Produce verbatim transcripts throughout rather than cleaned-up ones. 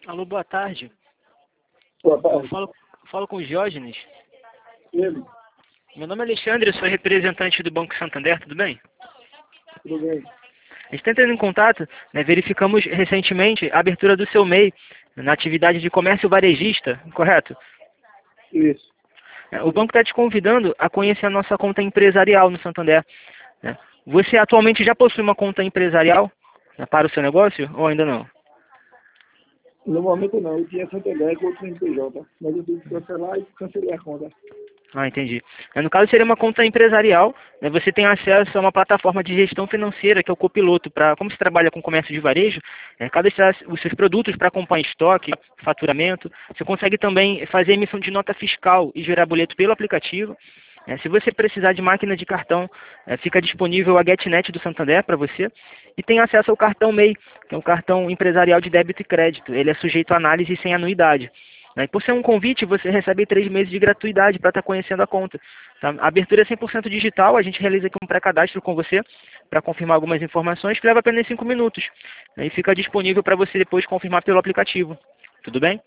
Alô, boa tarde. Boa Eu tarde. falo, falo com o Diógenes. Ele, Meu nome é Alexandre, eu sou representante do Banco Santander, tudo bem? tudo bem? A gente está entrando em contato, né, verificamos recentemente a abertura do seu M E I na atividade de comércio varejista, correto? Isso. É, O banco está te convidando a conhecer a nossa conta empresarial no Santander, né? Você atualmente já possui uma conta empresarial, né, para o seu negócio ou ainda não? No momento não, eu tinha Santander com outro C N P J, mas eu tive que cancelar e cancelei a conta. Ah, entendi. É, No caso, seria uma conta empresarial, né? Você tem acesso a uma plataforma de gestão financeira, que é o Copiloto. Pra, como você trabalha com comércio de varejo, é, cadastrar os seus produtos para acompanhar estoque, faturamento. Você consegue também fazer emissão de nota fiscal e gerar boleto pelo aplicativo. É, se você precisar de máquina de cartão, é, fica disponível a GetNet do Santander para você. E tem acesso ao cartão M E I, que é um cartão empresarial de débito e crédito. Ele é sujeito a análise sem anuidade. Né? E por ser um convite, você recebe três meses de gratuidade para estar conhecendo a conta. Tá? A abertura é cem por cento digital, a gente realiza aqui um pré-cadastro com você para confirmar algumas informações, que leva apenas cinco minutos. Né? E fica disponível para você depois confirmar pelo aplicativo. Tudo bem?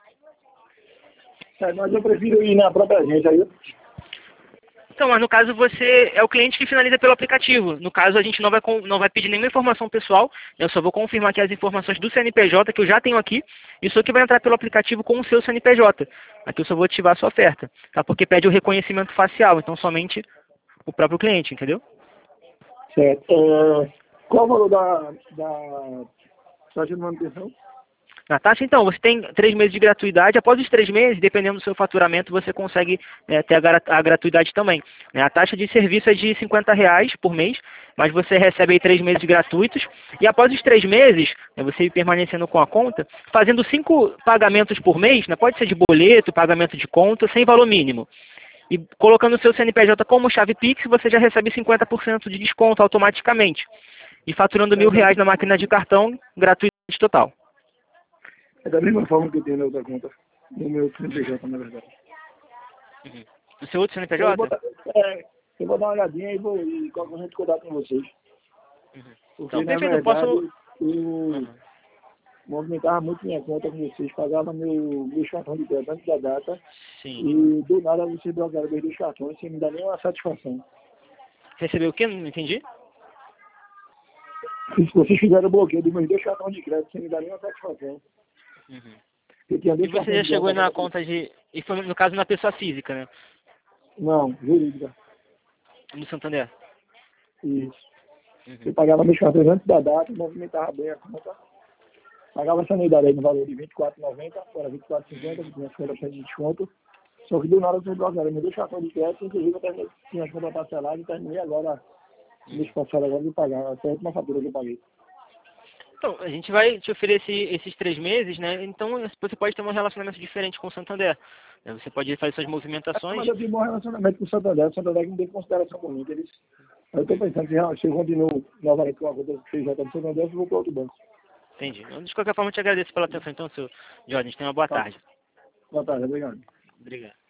É, mas eu prefiro ir na própria agência aí. Então, mas no caso você é o cliente que finaliza pelo aplicativo. No caso, a gente não vai, com- não vai pedir nenhuma informação pessoal. Eu só vou confirmar aqui as informações do C N P J que eu já tenho aqui. E só que vai entrar pelo aplicativo com o seu C N P J. Aqui eu só vou ativar a sua oferta. Tá? Porque pede o reconhecimento facial. Então, somente o próprio cliente, entendeu? Certo. É, qual o valor da, da taxa de manutenção? Na taxa, então, você tem três meses de gratuidade. Após os três meses, dependendo do seu faturamento, você consegue eh, ter a, gra- a gratuidade também. Né? A taxa de serviço é de cinquenta reais por mês, mas você recebe aí três meses gratuitos. E após os três meses, né, você permanecendo com a conta, fazendo cinco pagamentos por mês, né, pode ser de boleto, pagamento de conta, sem valor mínimo. E colocando o seu C N P J como chave Pix, você já recebe cinquenta por cento de desconto automaticamente. E faturando É mil da, reais na máquina de cartão, gratuidade total. é da mesma forma que eu tenho na outra conta. No meu C N P J, na verdade. Uhum. O seu outro Eu vou, C N P J? botar- é, eu vou dar uma olhadinha e vou e qualquer gente contato com vocês. Uhum. Porque, Então, na perfeito, eu posso... verdade, eu Uhum. movimentava muito minha conta com vocês, pagava meu, meu cartão de crédito antes da data Sim. e do nada vocês bloquearam meus dois cartões sem me dar nenhuma satisfação. Recebeu o quê? Não entendi. E se vocês fizeram o bloqueio dos meus dois cartões de crédito sem me dar nenhuma satisfação. Uhum. Eu tinha E dois você já cartões de chegou aí na crédito. conta de... E foi, no caso, na pessoa física, né? Não, jurídica. No Santander. Isso. Uhum. Eu pagava meus cartões antes da data, movimentava bem a conta. Pagava essa anuidade aí no valor de vinte e quatro reais e noventa centavos, era vinte e quatro reais e cinquenta centavos, que tinha cinquenta por cento de desconto. Só que do nada vocês bloquearam meus dois cartões de crédito, inclusive eu terminei, tinha as contas parceladas e terminei agora, mês passado agora de pagar, até a última fatura que eu paguei. Então, a gente vai te oferecer esses três meses, né? Então, você pode ter um relacionamento diferente com o Santander. Né? Você pode fazer suas É, movimentações. mas eu tive um bom relacionamento com o Santander, o Santander que não tem consideração por mim, eles... Eu estou pensando que já- se eu continuo novamente com a conta que fez já do Santander, eu vou para outro banco. Entendi. Então, de qualquer forma, eu te agradeço pela atenção. Então, seu Jorge, tenha uma boa Tá. tarde. Boa tarde, obrigado. Obrigado.